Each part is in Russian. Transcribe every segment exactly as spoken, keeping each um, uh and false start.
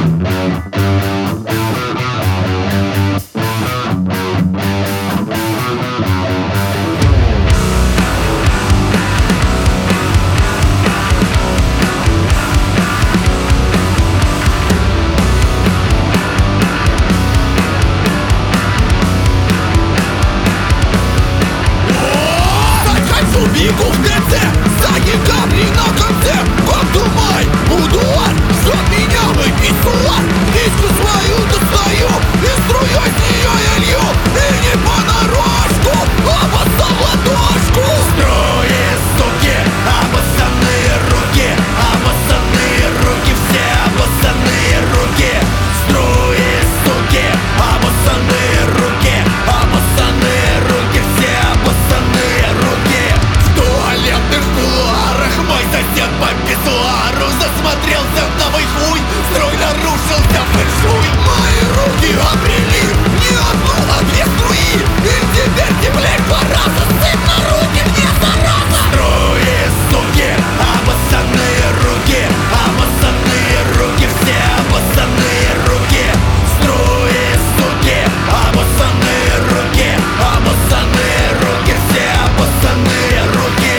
Бегу в ТЦ, сзади камни на конце. Подумай, удуар, ждет меня мой писсуар. Письку свою достаю, и струей с нее я лью. И не понарошку, а под ладошку. Строи, суки, обоссанные руки. Обоссанные руки, все обоссанные руки. Строи, суки, обоссанные руки. Обоссанные руки, все обоссанные руки. В туалетных кулуарах мой сосед по писсуару засмотрелся в новый хуй, строй нарушился фэншуй. Мои руки обрели не одну, а две струи. И теперь теплее два раза, сыпь на руки мне, зараза. Струи, суки, обоссанные руки. Обоссанные руки, все обоссанные руки. Струи, суки, обоссанные руки. Обоссанные руки, все обоссанные руки.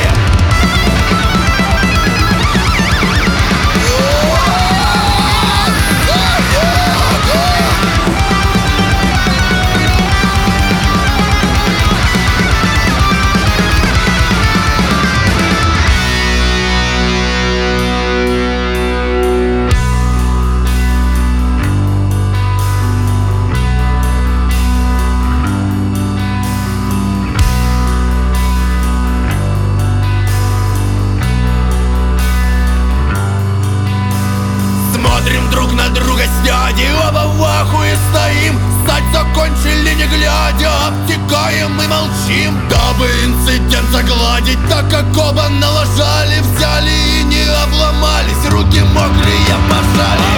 Смотрим друг на друга с дядей, оба в ахуе стоим. Ссать закончили не глядя, обтекаем и молчим. Дабы инцидент загладить, так как оба налажали, взяли и не обломались, руки мокрые пожали.